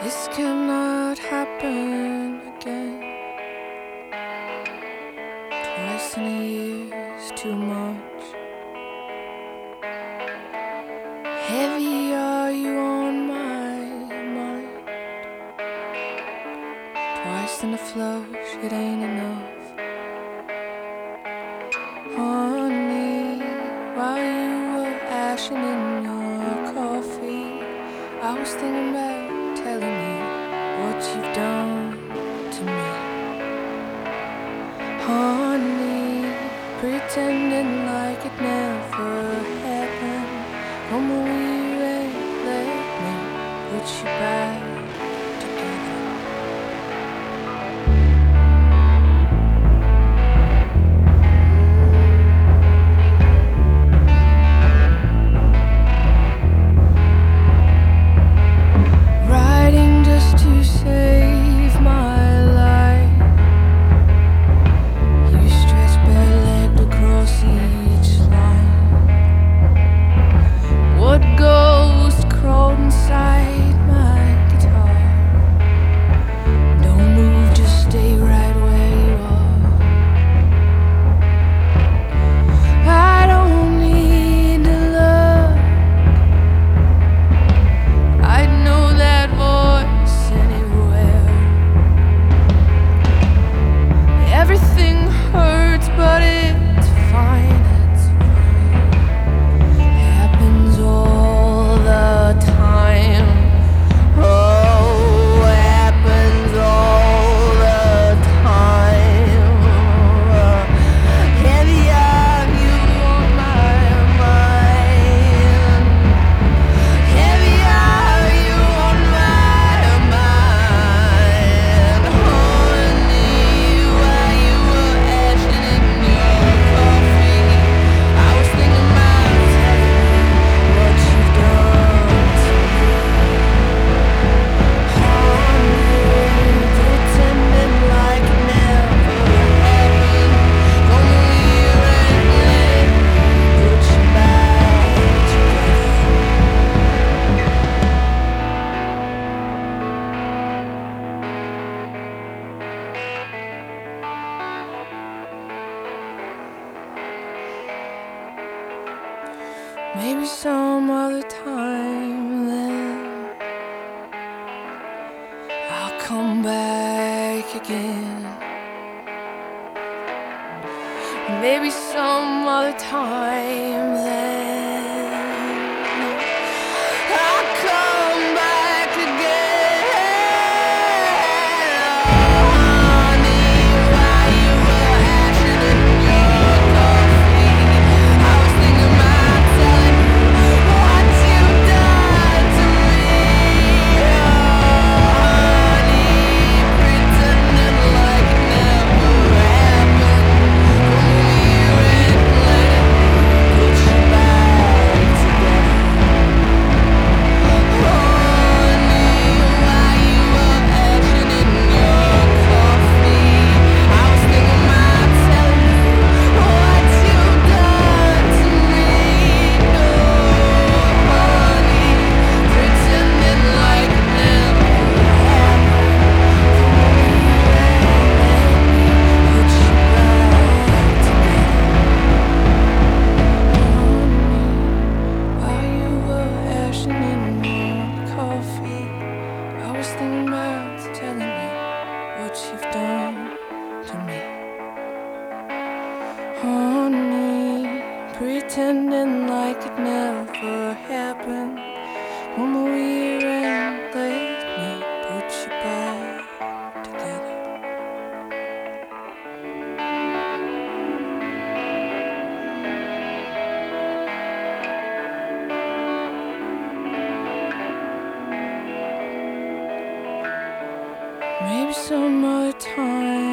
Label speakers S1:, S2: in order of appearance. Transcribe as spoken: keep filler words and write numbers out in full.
S1: This cannot happen again. Twice in a year's too much. Heavy are you on my mind. Twice in a flush, it ain't enough. Honey, while you were ashing in your coffee, I was thinking about telling you what you've done to me. Honey, pretending like it never happened. Come away and let me put you back together. Writing just to save my life. You stretch bare-legged across each line. What ghost crawled inside my guitar? Don't move, just stay right where you are. I don't need to love. I'd know that voice anywhere. Everything hurts, but it's fine, it's fine. Happens all the time. Oh, happens all the time. Heavy are you on my mind. Heavy are you on my mind. Honey, while you were ashing in your coffee, I was thinking about telling you what you've done to me. Honey, pretending like it never happened. Come here and let me put you back together. Maybe some other time then I'll come back again. Maybe some other time then I'll come back again. Honey, while you were ashing in your coffee, I was thinking about telling you what you've done to me. Honey, pretending like it never happened. Come here and let me put you back together. Honey, while you were ashing in your coffee, I was thinking about telling you what you've done to me. No, honey, pretending like it never happened. Come here and let me put you back together. Honey, while you were ashing in your coffee, I was thinking about telling you what you've done to me. Honey, pretending like it never happened. Come over here and let me put you back together. Maybe some other time